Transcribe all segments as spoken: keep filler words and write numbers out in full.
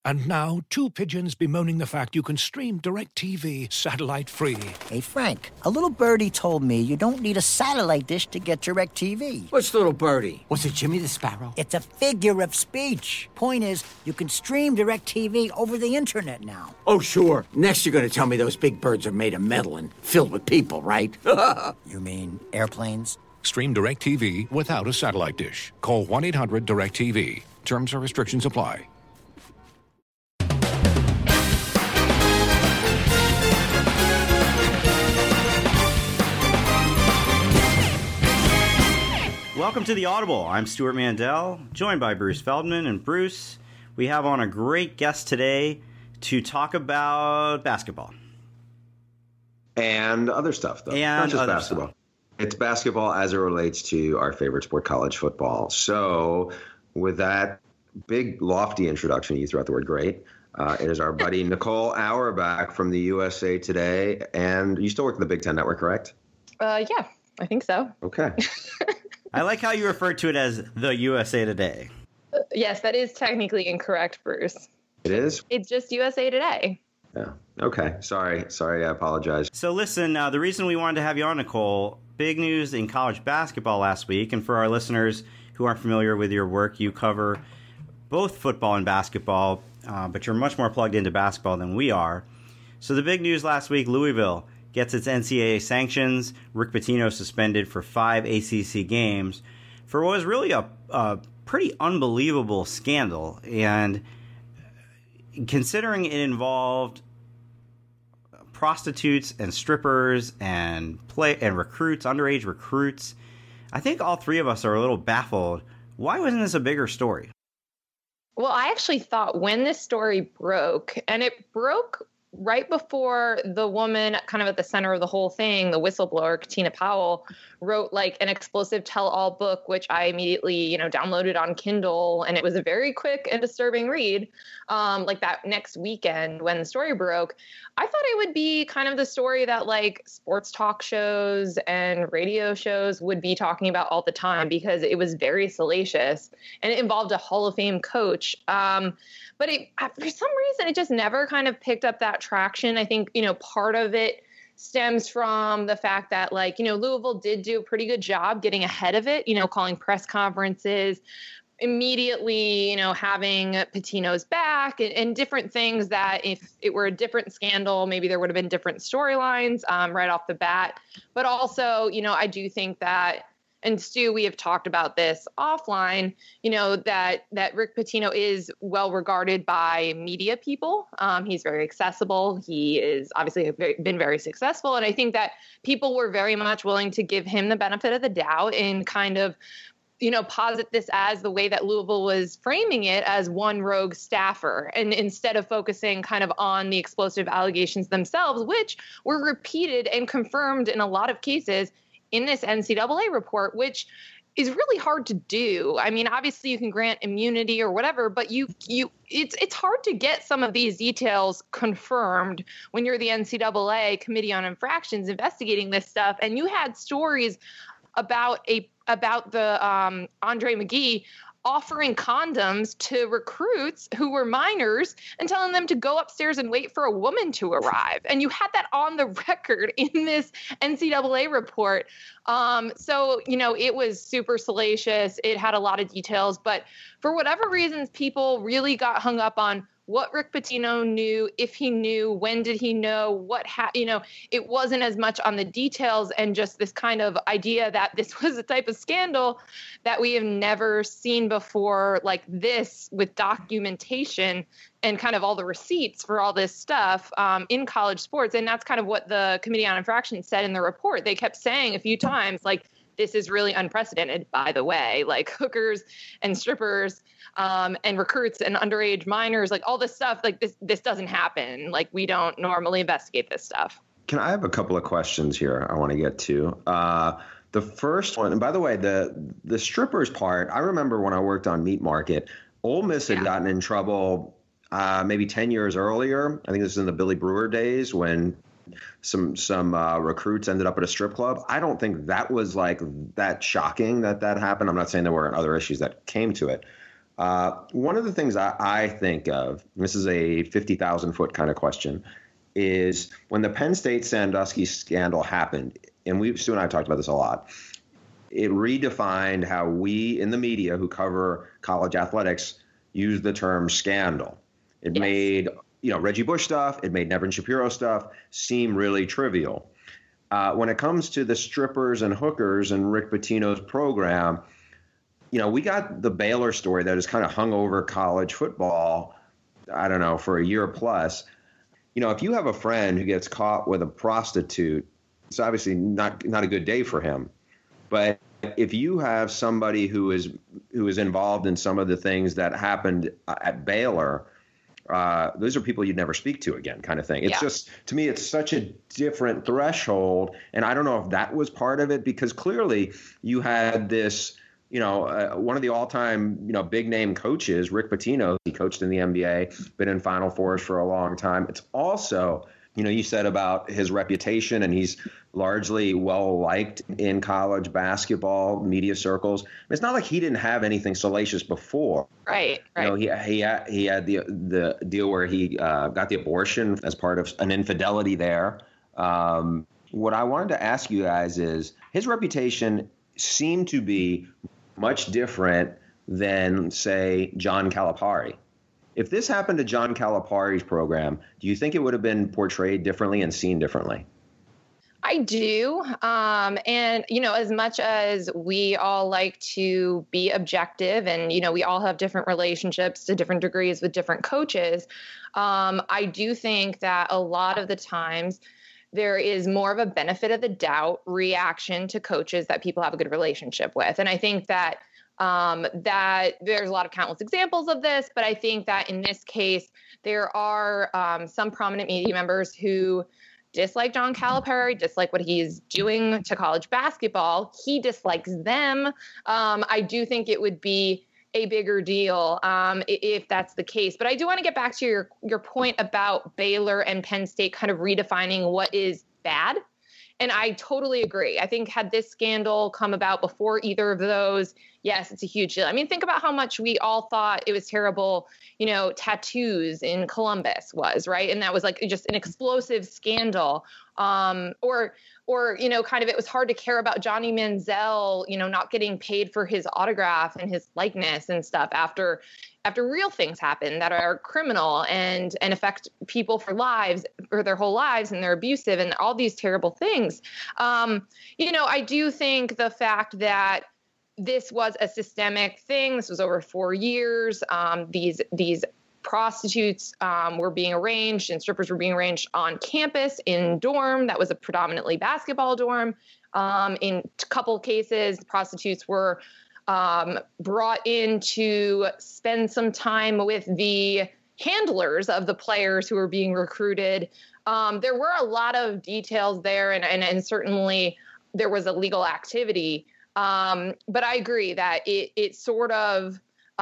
And now, two pigeons bemoaning the fact you can stream DirecTV satellite-free. Hey, Frank, a little birdie told me you don't need a satellite dish to get DirecTV. What's little birdie? Was it Jimmy the Sparrow? It's a figure of speech. Point is, you can stream DirecTV over the internet now. Oh, sure. Next you're going to tell me those big birds are made of metal and filled with people, right? You mean airplanes? Stream DirecTV without a satellite dish. Call one eight hundred direct T V. Terms and restrictions apply. Welcome to The Audible. I'm Stuart Mandel, joined by Bruce Feldman. And Bruce, we have on a great guest today to talk about basketball. And other stuff, though. And Not just other basketball. Stuff. It's basketball as it relates to our favorite sport, college football. So with that big, lofty introduction, you threw out the word great. Uh, it is our buddy Nicole Auerbach from the U S A Today. And you still work at the Big Ten Network, correct? Uh, yeah, I think so. Okay. I like how you refer to it as the U S A Today. Uh, yes, that is technically incorrect, Bruce. It is? It's just U S A Today. Yeah. Okay. Sorry. Sorry. I apologize. So listen, uh, the reason we wanted to have you on, Nicole, big news in college basketball last week. And for our listeners who aren't familiar with your work, you cover both football and basketball, uh, but you're much more plugged into basketball than we are. So the big news last week, Louisville gets its N C double A sanctions. Rick Pitino suspended for five A C C games for what was really a, a pretty unbelievable scandal. And considering it involved prostitutes and strippers and play and recruits, underage recruits, I think all three of us are a little baffled. Why wasn't this a bigger story? Well, I actually thought when this story broke, and it broke right before the woman kind of at the center of the whole thing, the whistleblower, Katina Powell, wrote like an explosive tell-all book, which I immediately, you know, downloaded on Kindle. And it was a very quick and disturbing read. Um, like that next weekend when the story broke, I thought it would be kind of the story that like sports talk shows and radio shows would be talking about all the time, because it was very salacious and it involved a Hall of Fame coach. Um, But it, for some reason, it just never kind of picked up that traction. I think, you know, part of it stems from the fact that, like, you know, Louisville did do a pretty good job getting ahead of it, you know, calling press conferences, immediately, you know, having Pitino's back and, and different things that if it were a different scandal, maybe there would have been different storylines um, right off the bat. But also, you know, I do think that, and Stu, we have talked about this offline, you know, that that Rick Pitino is well regarded by media people. Um, he's very accessible. He is obviously very, been very successful. And I think that people were very much willing to give him the benefit of the doubt and kind of, you know, posit this as the way that Louisville was framing it, as one rogue staffer. And instead of focusing kind of on the explosive allegations themselves, which were repeated and confirmed in a lot of cases in this N C double A report, which is really hard to do. I mean, obviously you can grant immunity or whatever, but you you it's it's hard to get some of these details confirmed when you're the N C double A Committee on Infractions investigating this stuff. And you had stories about a about the um, Andre McGee offering condoms to recruits who were minors and telling them to go upstairs and wait for a woman to arrive. And you had that on the record in this N C double A report. Um, so, you know, it was super salacious. It had a lot of details, but for whatever reasons, people really got hung up on what Rick Pitino knew, if he knew, when did he know, what, ha- you know, it wasn't as much on the details and just this kind of idea that this was a type of scandal that we have never seen before, like this, with documentation and kind of all the receipts for all this stuff um, in college sports. And that's kind of what the Committee on Infractions said in the report. They kept saying a few times, like, this is really unprecedented, by the way, like hookers and strippers um, and recruits and underage minors, like all this stuff, like this, this doesn't happen. Like we don't normally investigate this stuff. Can I have a couple of questions here I want to get to? Uh, the first one, and by the way, the the strippers part, I remember when I worked on Meat Market, Ole Miss had yeah. gotten in trouble uh, maybe ten years earlier. I think this is in the Billy Brewer days when some some uh, recruits ended up at a strip club. I don't think that was like that shocking that that happened. I'm not saying there weren't other issues that came to it. Uh, one of the things I, I think of, and this is a fifty thousand foot kind of question, is when the Penn State Sandusky scandal happened, and we, Stu and I talked about this a lot, it redefined how we in the media who cover college athletics use the term scandal. It yes. made, you know, Reggie Bush stuff, it made Nevin Shapiro stuff seem really trivial. Uh, when it comes to the strippers and hookers and Rick Pitino's program, you know, we got the Baylor story that has kind of hung over college football, I don't know, for a year plus. You know, if you have a friend who gets caught with a prostitute, it's obviously not not a good day for him. But if you have somebody who is who is involved in some of the things that happened at Baylor, uh, those are people you'd never speak to again, kind of thing. It's yeah. just, to me, it's such a different threshold. And I don't know if that was part of it, because clearly you had this, you know, uh, one of the all-time, you know, big-name coaches, Rick Pitino. He coached in the N B A, been in Final Fours for a long time. It's also, you know, you said about his reputation, and he's largely well-liked in college basketball media circles. It's not like he didn't have anything salacious before. Right, right. You know, he he had, he had the the deal where he uh, got the abortion as part of an infidelity there. Um, what I wanted to ask you guys is, his reputation seemed to be much different than, say, John Calipari. If this happened to John Calipari's program, do you think it would have been portrayed differently and seen differently? I do. Um, and, you know, as much as we all like to be objective and, you know, we all have different relationships to different degrees with different coaches, um, I do think that a lot of the times there is more of a benefit of the doubt reaction to coaches that people have a good relationship with. And I think that um, that there's a lot of countless examples of this, but I think that in this case, there are um, some prominent media members who dislike John Calipari, dislike what he's doing to college basketball. He dislikes them. Um, I do think it would be a bigger deal um, if that's the case. But I do want to get back to your your point about Baylor and Penn State kind of redefining what is bad. And I totally agree. I think had this scandal come about before either of those, yes, it's a huge deal. I mean, think about how much we all thought it was terrible, you know, tattoos in Columbus was, right? And that was like just an explosive scandal. Um, or, or, you know, kind of, it was hard to care about Johnny Manziel, you know, not getting paid for his autograph and his likeness and stuff after, after real things happen that are criminal and, and affect people for lives or their whole lives, and they're abusive and all these terrible things. Um, you know, I do think the fact that this was a systemic thing, this was over four years, um, these, these, prostitutes um, were being arranged and strippers were being arranged on campus in dorm that was a predominantly basketball dorm. Um, in a couple cases, prostitutes were um, brought in to spend some time with the handlers of the players who were being recruited. Um, there were a lot of details there, and, and, and certainly there was illegal activity. Um, but I agree that it, it sort of,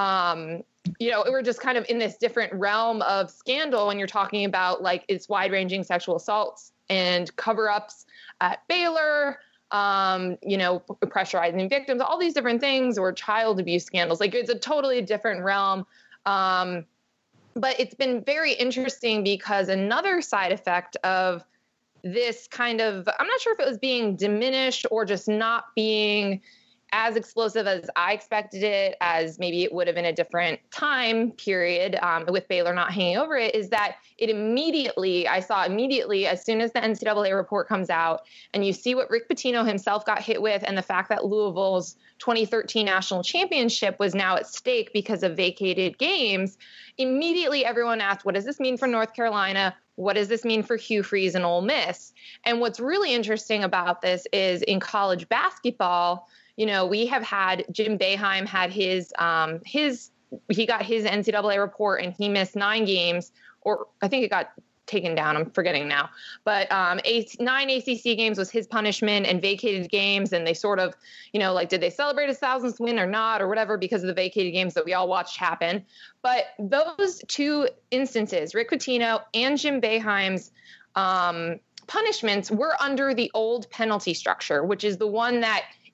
um, you know, we're just kind of in this different realm of scandal when you're talking about like it's wide-ranging sexual assaults and cover-ups at Baylor, um, you know, pressurizing victims, all these different things, or child abuse scandals. Like it's a totally different realm. Um, but it's been very interesting because another side effect of this kind of, I'm not sure if it was being diminished or just not being as explosive as I expected it, as maybe it would have in a different time period um, with Baylor not hanging over it, is that it immediately, I saw immediately, as soon as the N C double A report comes out and you see what Rick Pitino himself got hit with and the fact that Louisville's twenty thirteen national championship was now at stake because of vacated games, immediately everyone asked, what does this mean for North Carolina? What does this mean for Hugh Freeze and Ole Miss? And what's really interesting about this is in college basketball, you know, we have had Jim Boeheim had his um, his he got his N C double A report and he missed nine games, or I think it got taken down. I'm forgetting now. But um, eight, nine A C C games was his punishment and vacated games. And they sort of, you know, like, did they celebrate his thousandth win or not or whatever because of the vacated games that we all watched happen. But those two instances, Rick Pitino and Jim Boeheim's um, punishments were under the old penalty structure, which is the one that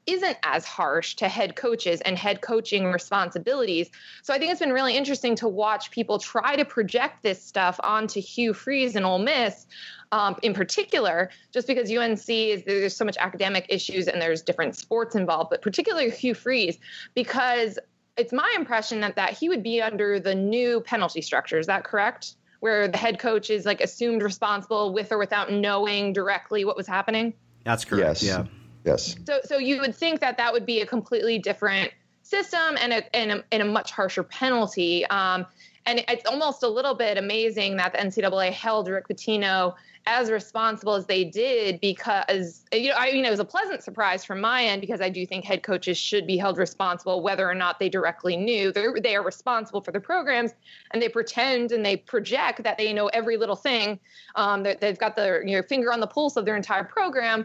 isn't as harsh to head coaches and head coaching responsibilities. So I think it's been really interesting to watch people try to project this stuff onto Hugh Freeze and Ole Miss. Um, in particular, just because U N C is there's so much academic issues and there's different sports involved, but particularly Hugh Freeze, because it's my impression that, that he would be under the new penalty structure. Is that correct? Where the head coach is like assumed responsible with or without knowing directly what was happening? That's correct. Yes. Yeah. Yes. So, so you would think that that would be a completely different system and a, and a, and a much harsher penalty. Um, and it's almost a little bit amazing that the N C double A held Rick Pitino as responsible as they did, because, you know, I mean, it was a pleasant surprise from my end, because I do think head coaches should be held responsible whether or not they directly knew. They're, they are responsible for their programs, and they pretend and they project that they know every little thing. Um, they've got their, you know, finger on the pulse of their entire program.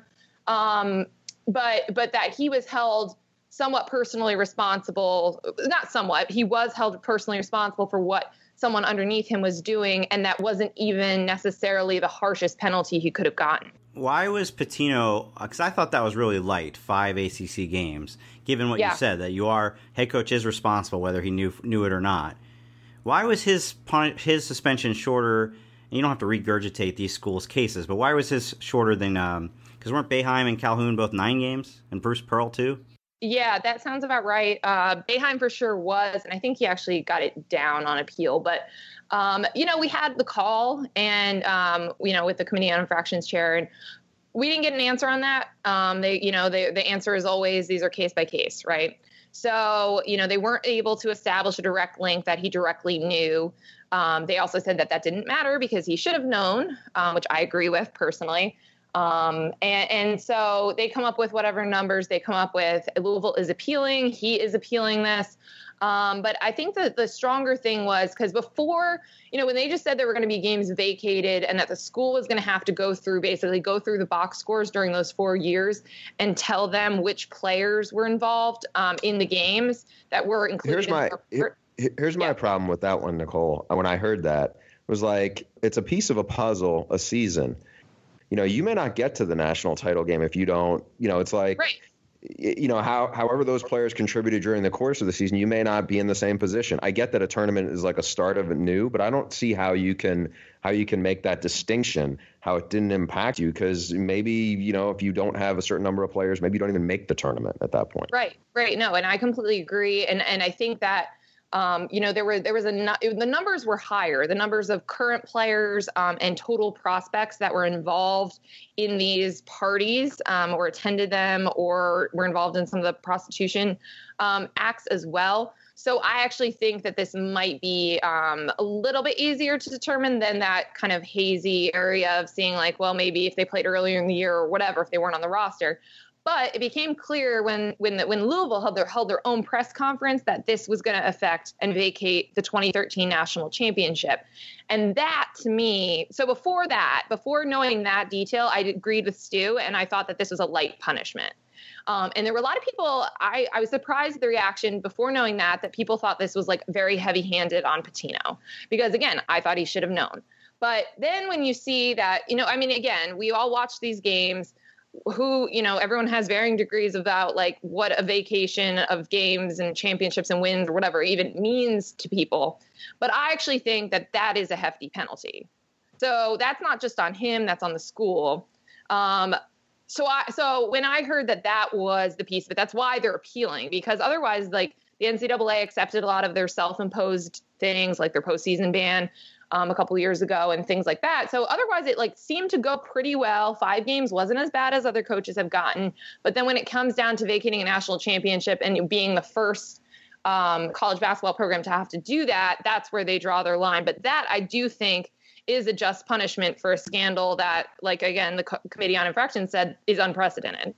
Um, but but that he was held somewhat personally responsible, not somewhat, he was held personally responsible for what someone underneath him was doing, and that wasn't even necessarily the harshest penalty he could have gotten. Why was Pitino, because I thought that was really light, five A C C games, given what Yeah. you said, that you are, head coach is responsible whether he knew knew it or not. Why was his pun- his suspension shorter, and you don't have to regurgitate these schools' cases, but why was his shorter than, um, because weren't Boeheim and Calhoun both nine games, and Bruce Pearl too? Yeah, that sounds about right. Uh, Boeheim for sure was, and I think he actually got it down on appeal. But, um, you know, we had the call and, um, you know, with the Committee on Infractions chair, and we didn't get an answer on that. Um, they, you know, they, the answer is always these are case by case, right? So, you know, they weren't able to establish a direct link that he directly knew. Um, they also said that that didn't matter because he should have known, um, which I agree with personally. Um, and, and so they come up with whatever numbers they come up with. Louisville is appealing. He is appealing this. Um, but I think that the stronger thing was because before, you know, when they just said there were going to be games vacated and that the school was going to have to go through, basically go through the box scores during those four years and tell them which players were involved um, in the games that were included. Here's my, in the here, here's my Yeah. problem with that one, Nicole. When I heard that, it was like, it's a piece of a puzzle, a season. You know, you may not get to the national title game if you don't, you know, it's like, Right. you know, how, however those players contributed during the course of the season, you may not be in the same position. I get that a tournament is like a start of a new, but I don't see how you can, how you can make that distinction, how it didn't impact you. Because maybe, you know, if you don't have a certain number of players, maybe you don't even make the tournament at that point. Right, right. No, and I completely agree. And and I think that, um, you know, there were there was a nu- the numbers were higher. The numbers of current players um, and total prospects that were involved in these parties um, or attended them or were involved in some of the prostitution um, acts as well. So I actually think that this might be um, a little bit easier to determine than that kind of hazy area of seeing like, well, maybe if they played earlier in the year or whatever, if they weren't on the roster. But it became clear when when the, when Louisville held their held their own press conference that this was going to affect and vacate the twenty thirteen national championship. And that to me, so before that, before knowing that detail, I agreed with Stu and I thought that this was a light punishment. Um, and there were a lot of people, I, I was surprised at the reaction before knowing that, that people thought this was like very heavy handed on Pitino. Because again, I thought he should have known. But then when you see that, you know, I mean, again, we all watch these games. Who, you know, everyone has varying degrees about like what a vacation of games and championships and wins or whatever even means to people. But I actually think that that is a hefty penalty. So that's not just on him, that's on the school. Um, so I, so when I heard that that was the piece of it, that's why they're appealing, because otherwise, like the N C double A accepted a lot of their self-imposed things like their postseason ban Um, a couple years ago and things like that. So otherwise it like seemed to go pretty well. Five games wasn't as bad as other coaches have gotten. But then when it comes down to vacating a national championship and being the first um, college basketball program to have to do that, that's where they draw their line. But that I do think is a just punishment for a scandal that, like, again, the Co- Committee on Infractions said is unprecedented.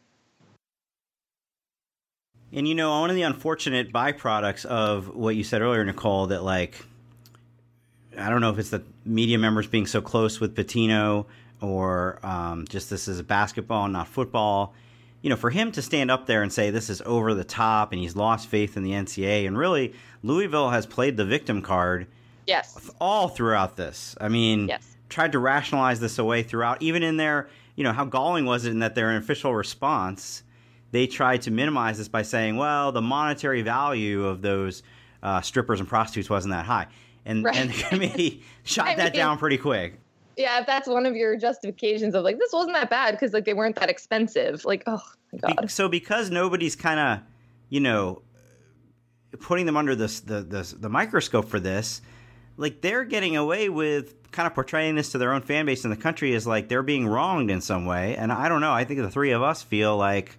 And, you know, one of the unfortunate byproducts of what you said earlier, Nicole, that like, I don't know if it's the media members being so close with Pitino or um, just this is basketball, not football. You know, for him to stand up there and say this is over the top and he's lost faith in the N C double A, and really Louisville has played the victim card Yes. all throughout this. I mean, Yes. tried to rationalize this away throughout, even in their, you know, how galling was it in that their official response they tried to minimize this by saying, well, the monetary value of those uh, strippers and prostitutes wasn't that high. And, right. and the committee shot I that mean, down pretty quick. Yeah, if that's one of your justifications of like, this wasn't that bad because like they weren't that expensive. Like, oh my God. Be- so because nobody's kind of, you know, putting them under this, the, the the microscope for this, like they're getting away with kind of portraying this to their own fan base in the country as like they're being wronged in some way. And I don't know. I think the three of us feel like,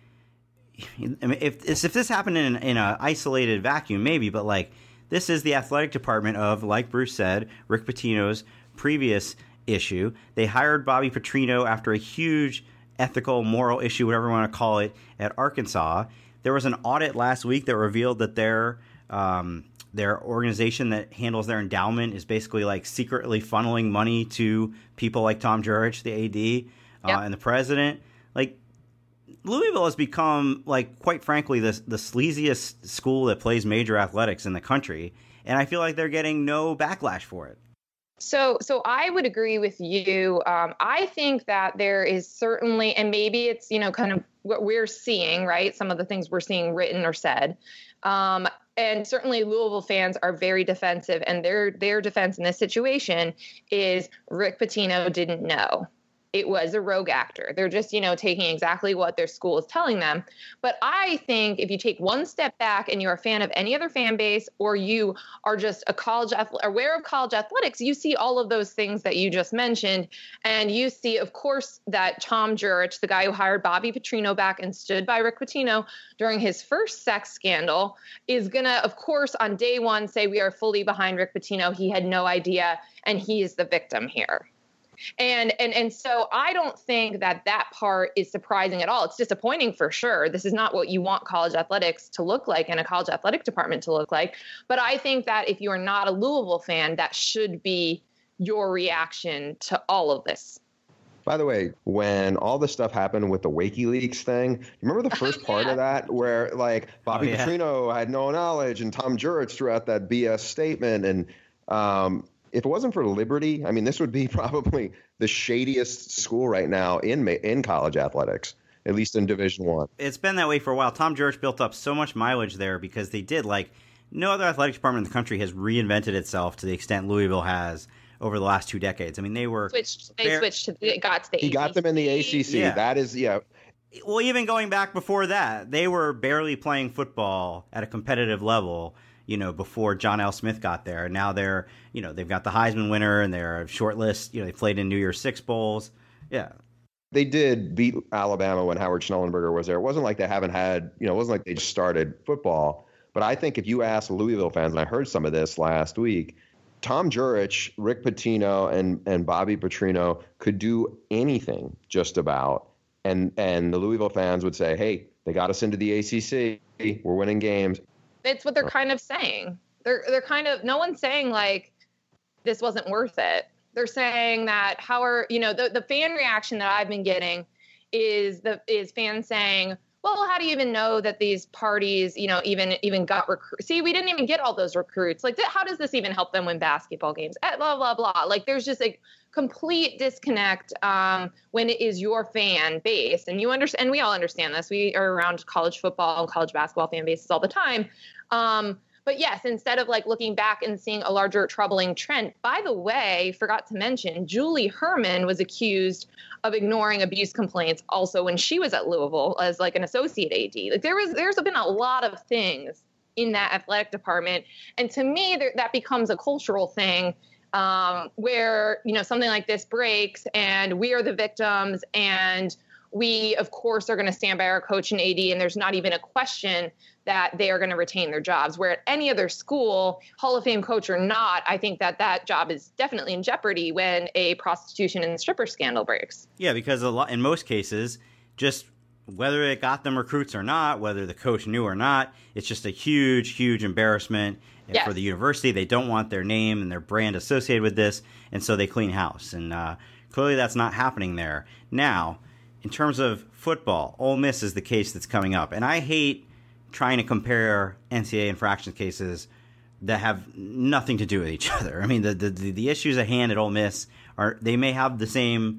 I mean, if if this happened in in an isolated vacuum, maybe, but like this is the athletic department of, like Bruce said, Rick Pitino's previous issue. They hired Bobby Petrino after a huge ethical, moral issue, whatever you want to call it, at Arkansas. There was an audit last week that revealed that their um, their organization that handles their endowment is basically like secretly funneling money to people like Tom Jurich, the A D, uh, yep. and the president. Like Louisville has become, like, quite frankly, the the sleaziest school that plays major athletics in the country, and I feel like they're getting no backlash for it. So, so I would agree with you. Um, I think that there is certainly, and maybe it's, you know, kind of what we're seeing, right? Some of the things we're seeing written or said. Um, and certainly Louisville fans are very defensive, and their, their defense in this situation is Rick Pitino didn't know. It was a rogue actor. They're just, you know, taking exactly what their school is telling them. But I think if you take one step back and you're a fan of any other fan base, or you are just a college aware of college athletics, you see all of those things that you just mentioned. And you see, of course, that Tom Jurich, the guy who hired Bobby Petrino back and stood by Rick Pitino during his first sex scandal, is going to, of course, on day one say we are fully behind Rick Pitino. He had no idea, and he is the victim here. And, and and so I don't think that that part is surprising at all. It's disappointing for sure. This is not what you want college athletics to look like and a college athletic department to look like. But I think that if you are not a Louisville fan, that should be your reaction to all of this. By the way, when all this stuff happened with the WikiLeaks thing, remember the first part yeah. of that where like Bobby oh, yeah. Petrino had no knowledge and Tom Jurich threw out that B S statement, and um, if it wasn't for Liberty, I mean, this would be probably the shadiest school right now in in college athletics, at least in Division One. It's been that way for a while. Tom Jurich built up so much mileage there because they did, like, no other athletic department in the country has reinvented itself to the extent Louisville has over the last two decades. I mean, they were switched. They bare, switched to the, got to the he A C C. Got them in the A C C. Yeah. That is, yeah. Well, even going back before that, they were barely playing football at a competitive level, you know, before John L. Smith got there. Now they're, you know, they've got the Heisman winner and they're a short list. You know, they played in New Year's Six Bowls. Yeah. They did beat Alabama when Howard Schnellenberger was there. It wasn't like they haven't had, you know, it wasn't like they just started football. But I think if you ask Louisville fans, and I heard some of this last week, Tom Jurich, Rick Pitino, and, and Bobby Petrino could do anything just about. And, and the Louisville fans would say, hey, they got us into the A C C. We're winning games. It's what they're kind of saying. They're they're kind of, no one's saying like this wasn't worth it. They're saying that how are, you know, the, the fan reaction that I've been getting is the is fans saying, well, how do you even know that these parties, you know, even even got recruits? See, we didn't even get all those recruits. Like, th- how does this even help them win basketball games? Blah, blah, blah. Like, there's just a complete disconnect um, when it is your fan base. And you understand, and we all understand this. We are around college football and college basketball fan bases all the time. Um, but yes, instead of like looking back and seeing a larger troubling trend, by the way, forgot to mention, Julie Herman was accused of ignoring abuse complaints also when she was at Louisville as like an associate A D. Like there was, there's been a lot of things in that athletic department. And to me, there, that becomes a cultural thing um, where, you know, something like this breaks and we are the victims and we, of course, are going to stand by our coach and A D, and there's not even a question that they are going to retain their jobs. Where at any other school, Hall of Fame coach or not, I think that that job is definitely in jeopardy when a prostitution and stripper scandal breaks. Yeah, because a lot, in most cases, just whether it got them recruits or not, whether the coach knew or not, it's just a huge, huge embarrassment yes. for the university. They don't want their name and their brand associated with this, and so they clean house. And uh, clearly that's not happening there. Now, in terms of football, Ole Miss is the case that's coming up. And I hate trying to compare N C double A infraction cases that have nothing to do with each other. I mean, the, the, the issues at hand at Ole Miss, are they may have the same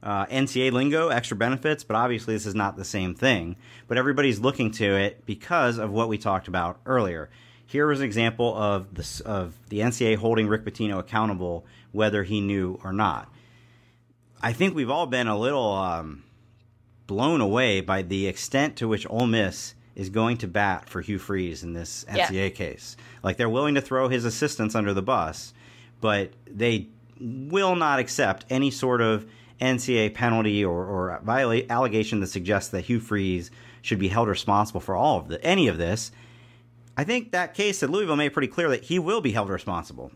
uh, N C A A lingo, extra benefits, but obviously this is not the same thing. But everybody's looking to it because of what we talked about earlier. Here was an example of the, of the N C A A holding Rick Pitino accountable, whether he knew or not. I think we've all been a little um, blown away by the extent to which Ole Miss is going to bat for Hugh Freeze in this N C A A yeah. case. Like, they're willing to throw his assistants under the bus, but they will not accept any sort of N C A A penalty or, or violate allegation that suggests that Hugh Freeze should be held responsible for all of the, any of this. I think that case at Louisville made pretty clear that he will be held responsible.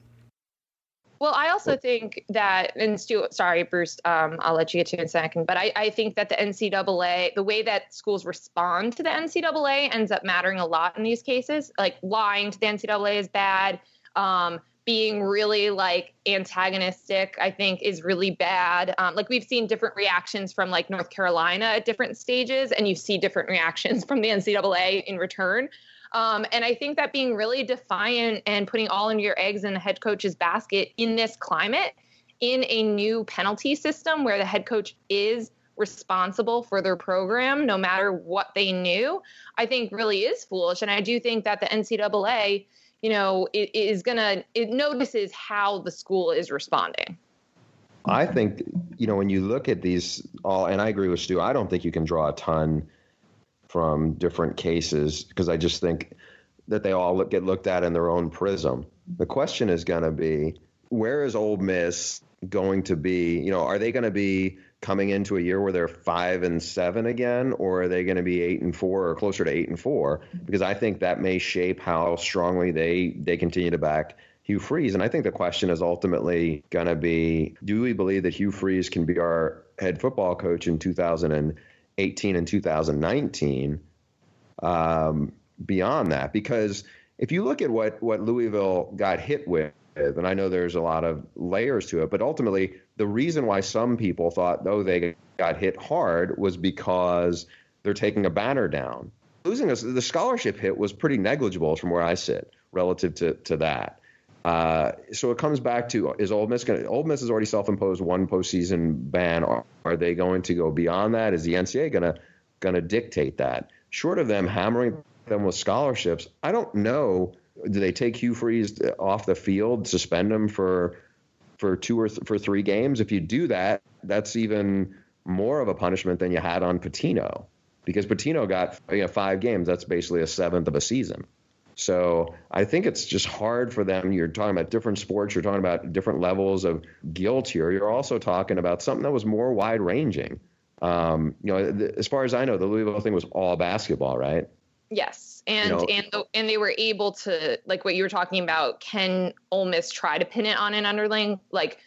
Well, I also think that, and Stu, sorry, Bruce, um, I'll let you get to it in a second, but I, I think that the N C double A, the way that schools respond to the N C double A ends up mattering a lot in these cases. Like, lying to the N C double A is bad. Um, being really, like, antagonistic, I think, is really bad. Um, like, we've seen different reactions from, like, North Carolina at different stages, and you see different reactions from the N C double A in return. Um, and I think that being really defiant and putting all of your eggs in the head coach's basket in this climate, in a new penalty system where the head coach is responsible for their program, no matter what they knew, I think really is foolish. And I do think that the N C double A, you know, it, it is going to, it notices how the school is responding. I think, you know, when you look at these all, and I agree with Stu, I don't think you can draw a ton from different cases, because I just think that they all look, get looked at in their own prism. The question is going to be, where is Ole Miss going to be? You know, are they going to be coming into a year where they're five and seven again, or are they going to be eight and four or closer to eight and four? Because I think that may shape how strongly they they continue to back Hugh Freeze. And I think the question is ultimately going to be, do we believe that Hugh Freeze can be our head football coach in two thousand eighteen and two thousand nineteen, um, beyond that? Because if you look at what, what Louisville got hit with, and I know there's a lot of layers to it, but ultimately the reason why some people thought, though, they got hit hard was because they're taking a banner down. Losing us, the scholarship hit was pretty negligible from where I sit relative to, to that. Uh, so it comes back to, is Ole Miss going to, Ole Miss has already self-imposed one postseason ban. Are, are they going to go beyond that? Is the N C A A going to, going to dictate that? Short of them hammering them with scholarships, I don't know. Do they take Hugh Freeze off the field, suspend him for, for two or th- for three games? If you do that, that's even more of a punishment than you had on Pitino, because Pitino got, you know, five games. That's basically a seventh of a season. So I think it's just hard for them. You're talking about different sports. You're talking about different levels of guilt here. You're also talking about something that was more wide ranging. Um, you know, the, as far as I know, the Louisville thing was all basketball, right? Yes. And, you know, and, the, and they were able to, like what you were talking about, can Ole Miss try to pin it on an underling? Like,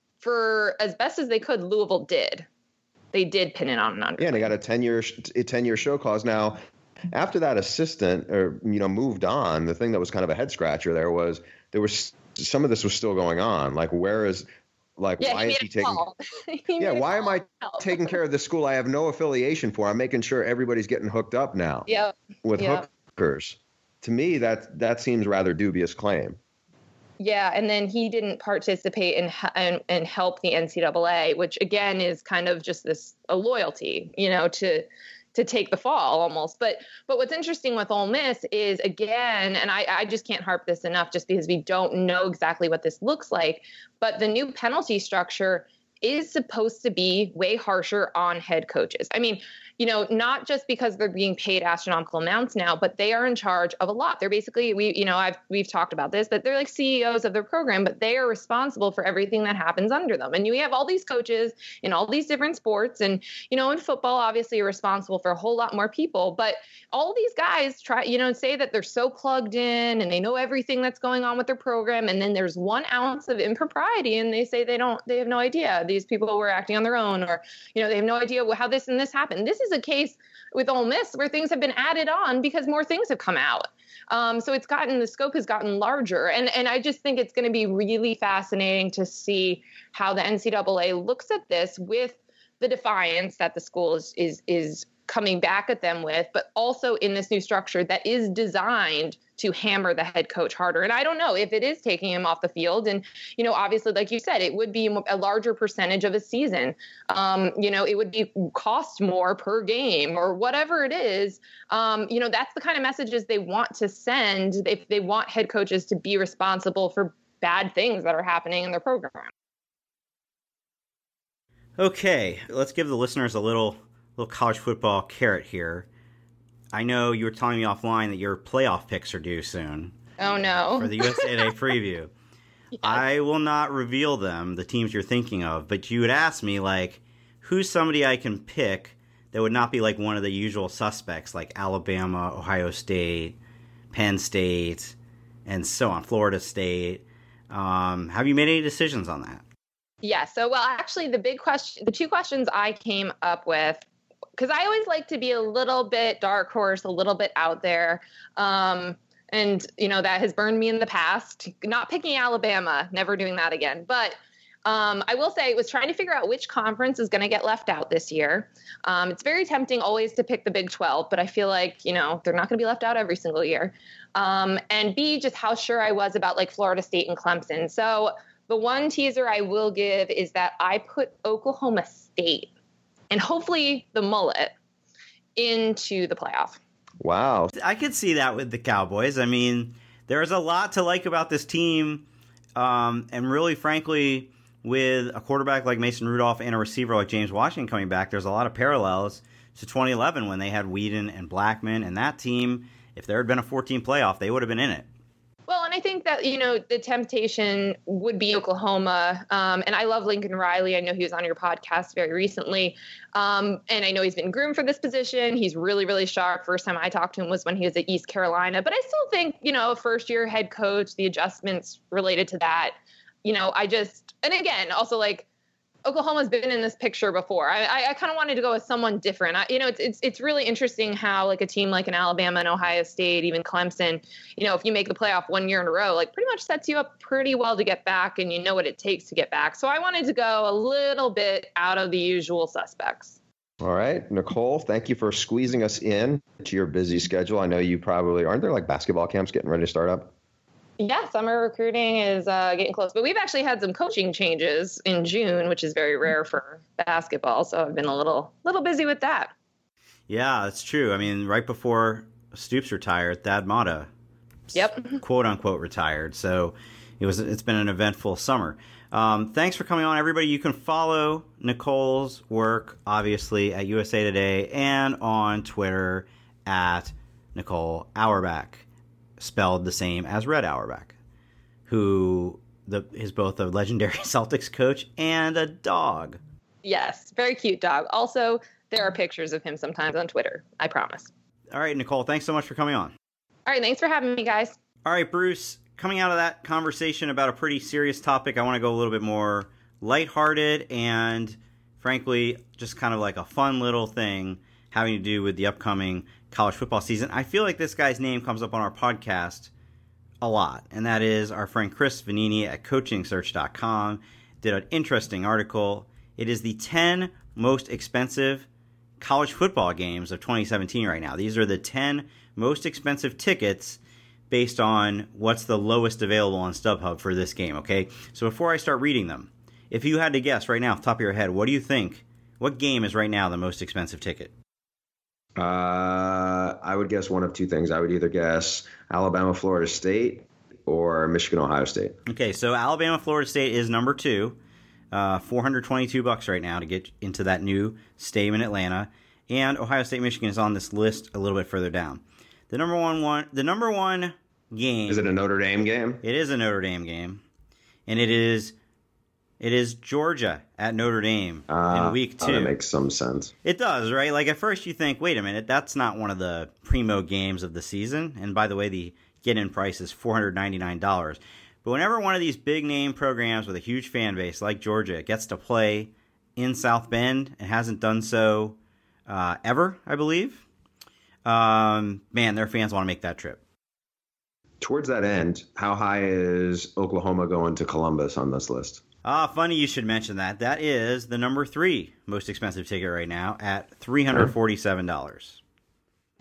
for as best as they could, Louisville did. They did pin it on an underling. Yeah, and they got a ten-year a ten-year show clause. Now, after that assistant, or you know, moved on, the thing that was kind of a head scratcher there was there was some of this was still going on. Like, where is, like, yeah, why he is he taking? he yeah, why am I taking care of this school I have no affiliation for? I'm making sure everybody's getting hooked up now. Yeah, with yep. hookers. To me, that that seems rather dubious claim. Yeah, and then he didn't participate and and, and help the N C double A, which again is kind of just this a loyalty, you know, to. to take the fall almost. But but what's interesting with Ole Miss is, again, and I, I just can't harp this enough just because we don't know exactly what this looks like, but the new penalty structure is supposed to be way harsher on head coaches. I mean, you know, not just because they're being paid astronomical amounts now, but they are in charge of a lot. They're basically, we, you know, I've, we've talked about this, but they're like C E Os of their program, but they are responsible for everything that happens under them. And you have all these coaches in all these different sports. And, you know, in football, obviously you're responsible for a whole lot more people, but all these guys try, you know, say that they're so plugged in and they know everything that's going on with their program. And then there's one ounce of impropriety and they say they don't, they have no idea these people were acting on their own, or, you know, they have no idea how this and this happened. This is a case with Ole Miss where things have been added on because more things have come out. Um, so it's gotten, the scope has gotten larger. And, and I just think it's going to be really fascinating to see how the N C double A looks at this with the defiance that the school is, is, is coming back at them with, but also in this new structure that is designed to hammer the head coach harder. And I don't know if it is taking him off the field. And, you know, obviously, like you said, it would be a larger percentage of a season. Um, you know, it would be cost more per game or whatever it is. Um, you know, that's the kind of messages they want to send if they want head coaches to be responsible for bad things that are happening in their program. Okay, let's give the listeners a little little college football carrot here. I know you were telling me offline that your playoff picks are due soon. Oh, no. For the U S A Today preview. Yes. I will not reveal them, the teams you're thinking of, but you would ask me, like, who's somebody I can pick that would not be like one of the usual suspects, like Alabama, Ohio State, Penn State, and so on, Florida State. Um, have you made any decisions on that? Yeah, so, well, actually, the big question, the two questions I came up with, because I always like to be a little bit dark horse, a little bit out there. Um, and, you know, that has burned me in the past. Not picking Alabama, never doing that again. But um, I will say I was trying to figure out which conference is going to get left out this year. Um, it's very tempting always to pick the Big twelve, but I feel like, you know, they're not going to be left out every single year. Um, and B, just how sure I was about, like, Florida State and Clemson. So the one teaser I will give is that I put Oklahoma State and hopefully the mullet into the playoff. Wow. I could see that with the Cowboys. I mean, there's a lot to like about this team. Um, and really, frankly, with a quarterback like Mason Rudolph and a receiver like James Washington coming back, there's a lot of parallels to twenty eleven when they had Whedon and Blackman. And that team, if there had been a four-team playoff, they would have been in it. Well, and I think that, you know, the temptation would be Oklahoma. Um, and I love Lincoln Riley. I know he was on your podcast very recently. Um, and I know he's been groomed for this position. He's really, really sharp. First time I talked to him was when he was at East Carolina. But I still think, you know, first year head coach, the adjustments related to that, you know, I just, and again, also like, Oklahoma's been in this picture before. I, I, I kind of wanted to go with someone different. I, you know, it's, it's it's really interesting how like a team like an Alabama and Ohio State, even Clemson, you know, if you make the playoff one year in a row, like pretty much sets you up pretty well to get back, and you know what it takes to get back. So I wanted to go a little bit out of the usual suspects. All right, Nicole, thank you for squeezing us in to your busy schedule. I know you probably, aren't there like basketball camps getting ready to start up? Yeah, summer recruiting is uh, getting close. But we've actually had some coaching changes in June, which is very rare for basketball. So I've been a little little busy with that. Yeah, that's true. I mean, right before Stoops retired, Thad Matta, yep, quote unquote, retired. So it was it's been an eventful summer. Um, thanks for coming on, everybody. You can follow Nicole's work, obviously, at U S A Today and on Twitter at Nicole Auerbach, spelled the same as Red Auerbach, who the, is both a legendary Celtics coach and a dog. Yes, very cute dog. Also, there are pictures of him sometimes on Twitter, I promise. All right, Nicole, thanks so much for coming on. All right, thanks for having me, guys. All right, Bruce, coming out of that conversation about a pretty serious topic, I want to go a little bit more lighthearted and, frankly, just kind of like a fun little thing having to do with the upcoming college football season. I feel like this guy's name comes up on our podcast a lot, and that is our friend Chris Vanini at coaching search dot com did an interesting article. It is the ten most expensive college football games of twenty seventeen right now. These are the ten most expensive tickets based on what's the lowest available on StubHub for this game, okay? So before I start reading them, if you had to guess right now off the top of your head, what do you think, what game is right now the most expensive ticket? Uh, I would guess one of two things. I would either guess Alabama, Florida State, or Michigan, Ohio State. Okay, so Alabama, Florida State is number two, uh, four hundred twenty-two bucks right now to get into that new stadium in Atlanta, and Ohio State, Michigan is on this list a little bit further down. The number one one, the number one game. Is it a Notre Dame game? It is a Notre Dame game, and it is. It is Georgia at Notre Dame uh, in week two. That makes some sense. It does, right? Like at first you think, wait a minute, that's not one of the primo games of the season. And by the way, the get-in price is four hundred ninety-nine dollars. But whenever one of these big-name programs with a huge fan base like Georgia gets to play in South Bend and hasn't done so uh, ever, I believe, um, man, their fans want to make that trip. Towards that end, how high is Oklahoma going to Columbus on this list? Ah, funny you should mention that. That is the number three most expensive ticket right now at three hundred forty-seven dollars. Wow.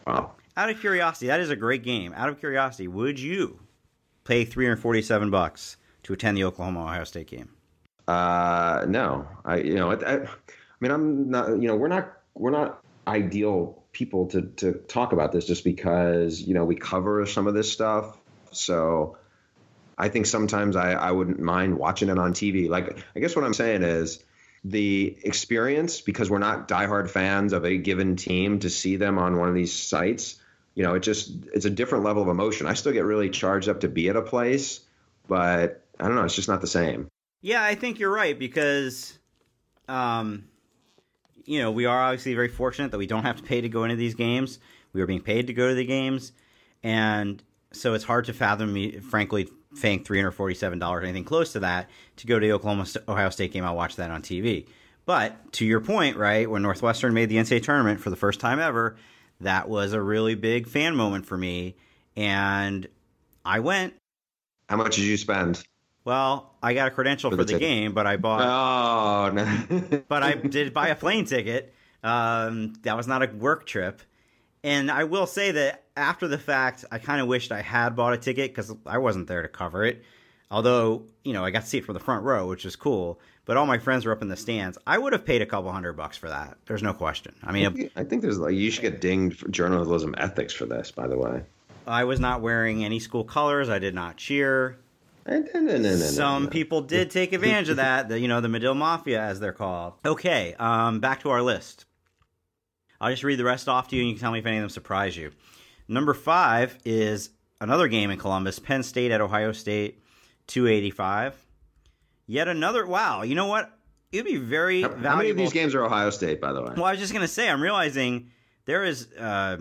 Out of curiosity, that is a great game. Out of curiosity, would you pay three hundred forty-seven bucks to attend the Oklahoma Ohio State game? Uh, no, I you know I, I mean I'm not you know we're not we're not ideal people to to talk about this just because you know we cover some of this stuff. So I think sometimes I I wouldn't mind watching it on T V. Like I guess what I'm saying is the experience, because we're not diehard fans of a given team, to see them on one of these sites, you know, it just it's a different level of emotion. I still get really charged up to be at a place, but I don't know, it's just not the same. Yeah, I think you're right because, um, you know, we are obviously very fortunate that we don't have to pay to go into these games. We are being paid to go to the games, and so it's hard to fathom me, frankly, paying three hundred forty-seven dollars or anything close to that to go to the Oklahoma Ohio State game. I'll watch that on T V. But to your point, right, when Northwestern made the N C double A tournament for the first time ever, that was a really big fan moment for me, and I went. How much did you spend? Well, I got a credential for, for the, the game, but I bought. Oh no! But I did buy a plane ticket. Um, that was not a work trip, and I will say that after the fact, I kind of wished I had bought a ticket because I wasn't there to cover it. Although, you know, I got to see it from the front row, which is cool. But all my friends were up in the stands. I would have paid a couple hundred bucks for that. There's no question. I mean, I think, I think there's like you should get dinged for journalism ethics for this. By the way, I was not wearing any school colors. I did not cheer. No, no, no, no, Some no, no. people did take advantage of that. The, you know, the Medill Mafia, as they're called. Okay, um, back to our list. I'll just read the rest off to you, and you can tell me if any of them surprise you. Number five is another game in Columbus, Penn State at Ohio State, two eighty-five. Yet another, wow, you know what? It'd be very how, valuable. How many of these games are Ohio State, by the way? Well, I was just going to say, I'm realizing there is, uh,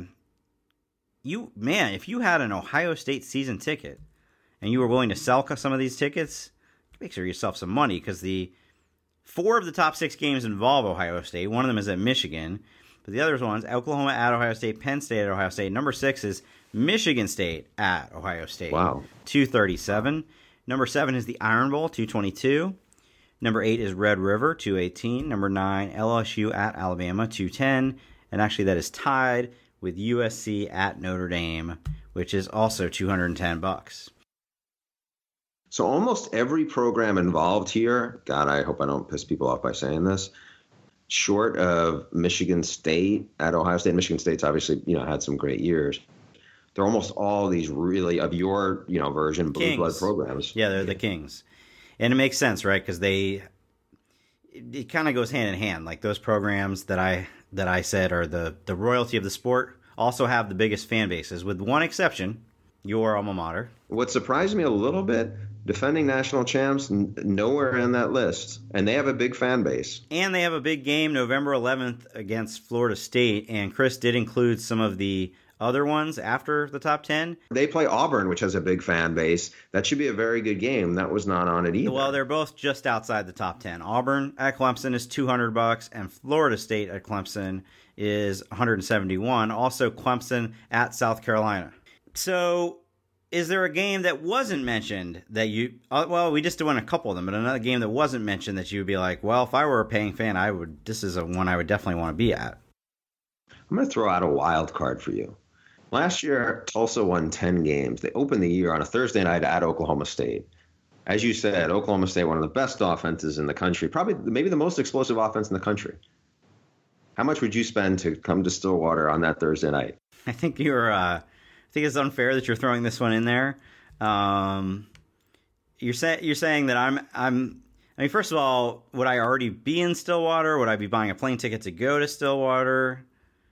you man, if you had an Ohio State season ticket and you were willing to sell some of these tickets, make sure yourself some money, because the four of the top six games involve Ohio State. One of them is at Michigan. But the other ones, Oklahoma at Ohio State, Penn State at Ohio State. Number six is Michigan State at Ohio State. Wow. two thirty-seven. Number seven is the Iron Bowl, two twenty-two. Number eight is Red River, two eighteen. Number nine, L S U at Alabama, two ten. And actually that is tied with U S C at Notre Dame, which is also two hundred ten bucks. So almost every program involved here, God, I hope I don't piss people off by saying this, short of Michigan State at Ohio State. Michigan State's obviously, you know, had some great years. They're almost all these really, of your, you know, version, blue blood programs. Yeah, they're the Kings. And it makes sense, right? Because they, it, it kind of goes hand in hand. Like those programs that I that I said are the, the royalty of the sport also have the biggest fan bases, with one exception, your alma mater. What surprised me a little bit, defending national champs, n- nowhere in that list. And they have a big fan base. And they have a big game November eleventh against Florida State. And Chris did include some of the other ones after the top ten. They play Auburn, which has a big fan base. That should be a very good game. That was not on it either. Well, they're both just outside the top ten. Auburn at Clemson is two hundred bucks, and Florida State at Clemson is one hundred seventy-one. Also, Clemson at South Carolina. So, is there a game that wasn't mentioned that you... Uh, well, we just won a couple of them, but another game that wasn't mentioned that you would be like, well, if I were a paying fan, I would. This is a one I would definitely want to be at. I'm going to throw out a wild card for you. Last year, Tulsa won ten games. They opened the year on a Thursday night at Oklahoma State. As you said, Oklahoma State, one of the best offenses in the country, probably maybe the most explosive offense in the country. How much would you spend to come to Stillwater on that Thursday night? I think you're. Uh, I think it's unfair that you're throwing this one in there. Um, you're saying you're saying that I'm. I'm. I mean, first of all, would I already be in Stillwater? Would I be buying a plane ticket to go to Stillwater?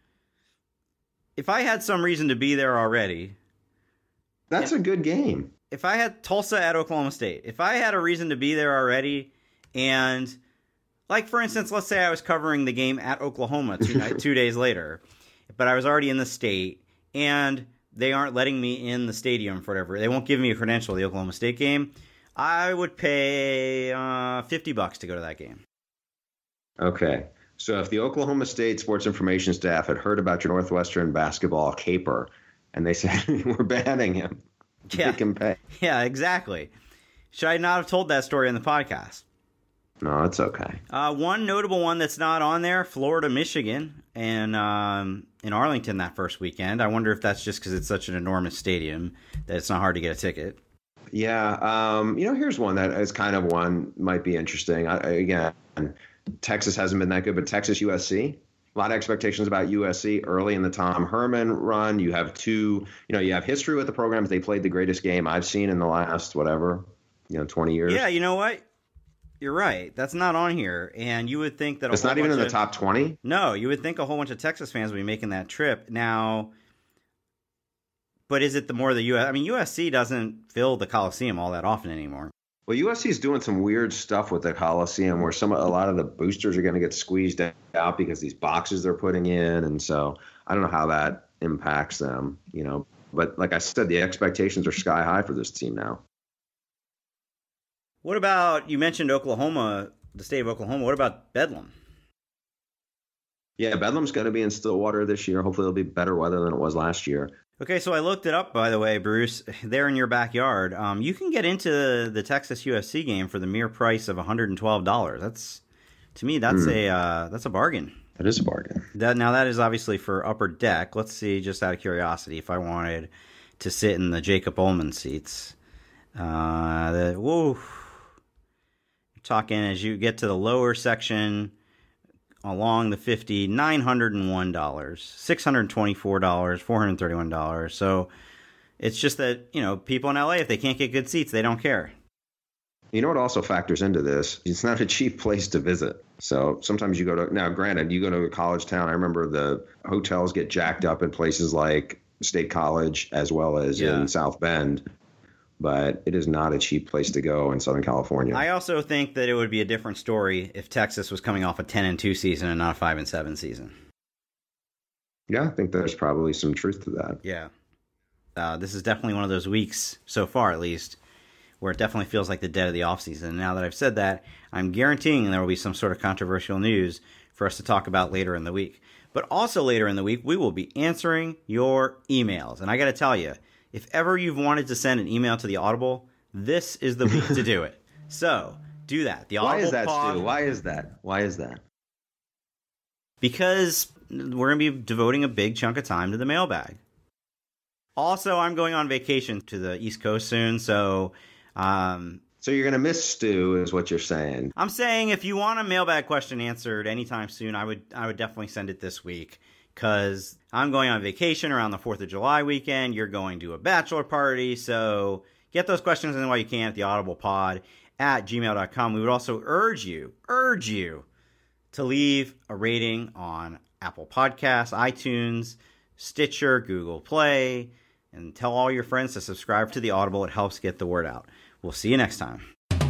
If I had some reason to be there already... That's a good game. If I had Tulsa at Oklahoma State, if I had a reason to be there already, and, like, for instance, let's say I was covering the game at Oklahoma two, night, two days later, but I was already in the state, and they aren't letting me in the stadium for whatever, they won't give me a credential to the Oklahoma State game, I would pay uh, fifty bucks to go to that game. Okay. So if the Oklahoma State sports information staff had heard about your Northwestern basketball caper and they said, we're banning him, yeah. they can pay. Yeah, exactly. Should I not have told that story on the podcast? No, it's okay. Uh, one notable one that's not on there, Florida, Michigan, and um, in Arlington that first weekend. I wonder if that's just because it's such an enormous stadium that it's not hard to get a ticket. Yeah. Um, you know, here's one that is kind of one might be interesting. I, again, Texas hasn't been that good, but Texas U S C. A lot of expectations about U S C early in the Tom Herman run. You have two, you know, you have history with the programs. They played the greatest game I've seen in the last, whatever, you know, twenty years. Yeah, you know what? You're right. That's not on here. And you would think that... It's not even in the top twenty? No, you would think a whole bunch of Texas fans would be making that trip. Now, but is it the more the U S... I mean, U S C doesn't fill the Coliseum all that often anymore. Well, U S C is doing some weird stuff with the Coliseum where some a lot of the boosters are going to get squeezed out because these boxes they're putting in, and so I don't know how that impacts them, you know. But like I said, the expectations are sky high for this team now. What about, you mentioned Oklahoma, the state of Oklahoma. What about Bedlam? Yeah, Bedlam's going to be in Stillwater this year. Hopefully it'll be better weather than it was last year. Okay, so I looked it up, by the way, Bruce. There in your backyard, um, you can get into the Texas U S C game for the mere price of one hundred twelve dollars. That's, to me, that's mm. a uh, that's a bargain. That is a bargain. That now that is obviously for upper deck. Let's see, just out of curiosity, if I wanted to sit in the Jacob Ullman seats. Uh, the whoa, you're talking as you get to the lower section. Along the fifty, nine hundred one dollars, six hundred twenty-four dollars, four hundred thirty-one dollars. So it's just that, you know, people in L A, if they can't get good seats, they don't care. You know what also factors into this? It's not a cheap place to visit. So sometimes you go to, now granted, you go to a college town. I remember the hotels get jacked up in places like State College as well as yeah. in South Bend. But it is not a cheap place to go in Southern California. I also think that it would be a different story if Texas was coming off a ten and two season and not a five and seven season. Yeah, I think there's probably some truth to that. Yeah. Uh, this is definitely one of those weeks, so far at least, where it definitely feels like the dead of the offseason. Now that I've said that, I'm guaranteeing there will be some sort of controversial news for us to talk about later in the week. But also later in the week, we will be answering your emails. And I got to tell you, if ever you've wanted to send an email to the Audible, this is the week to do it. So, do that. The Audible Why is that, pod, Stu? Why is that? Why is that? Because we're going to be devoting a big chunk of time to the mailbag. Also, I'm going on vacation to the East Coast soon, so... Um, so you're going to miss Stu, is what you're saying. I'm saying if you want a mailbag question answered anytime soon, I would I would definitely send it this week. Because I'm going on vacation around the fourth of July weekend. You're going to a bachelor party. So get those questions in while you can at the Audible Pod at gmail dot com. We would also urge you, urge you to leave a rating on Apple Podcasts, iTunes, Stitcher, Google Play, and tell all your friends to subscribe to the Audible. It helps get the word out. We'll see you next time.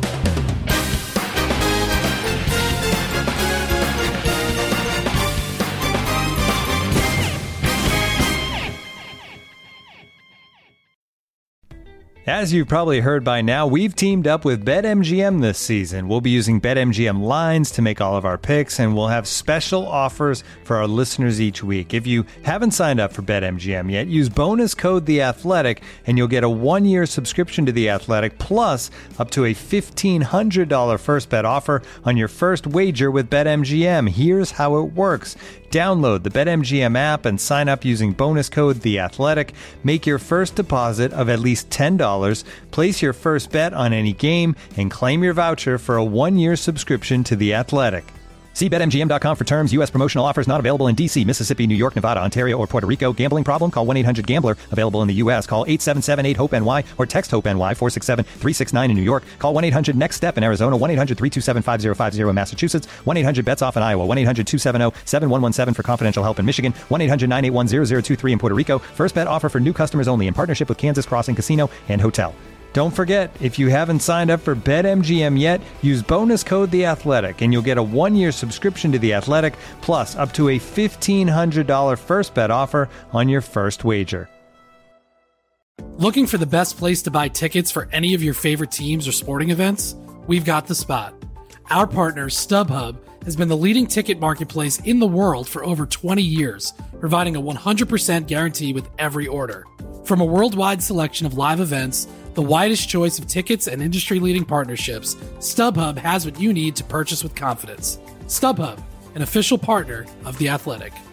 As you've probably heard by now, we've teamed up with BetMGM this season. We'll be using BetMGM lines to make all of our picks, and we'll have special offers for our listeners each week. If you haven't signed up for BetMGM yet, use bonus code The Athletic, and you'll get a one-year subscription to The Athletic, plus up to a fifteen hundred dollars first bet offer on your first wager with BetMGM. Here's how it works. Download the BetMGM app and sign up using bonus code The Athletic. Make your first deposit of at least ten dollars, place your first bet on any game, and claim your voucher for a one-year subscription to The Athletic. See Bet M G M dot com for terms. U S promotional offers not available in D C, Mississippi, New York, Nevada, Ontario, or Puerto Rico. Gambling problem? Call one eight hundred gambler. Available in the U S. Call eight seven seven eight hope N Y or text HOPE-NY four six seven three six nine in New York. Call one eight hundred next step in Arizona. one eight hundred three two seven five zero five zero in Massachusetts. one eight hundred bets off in Iowa. one eight hundred two seven zero seven one one seven for confidential help in Michigan. one eight hundred nine eight one zero zero two three in Puerto Rico. First bet offer for new customers only in partnership with Kansas Crossing Casino and Hotel. Don't forget, if you haven't signed up for BetMGM yet, use bonus code The Athletic, and you'll get a one-year subscription to The Athletic, plus up to a fifteen hundred dollars first bet offer on your first wager. Looking for the best place to buy tickets for any of your favorite teams or sporting events? We've got the spot. Our partner, StubHub, has been the leading ticket marketplace in the world for over twenty years, providing a one hundred percent guarantee with every order. From a worldwide selection of live events, the widest choice of tickets and industry-leading partnerships, StubHub has what you need to purchase with confidence. StubHub, an official partner of The Athletic.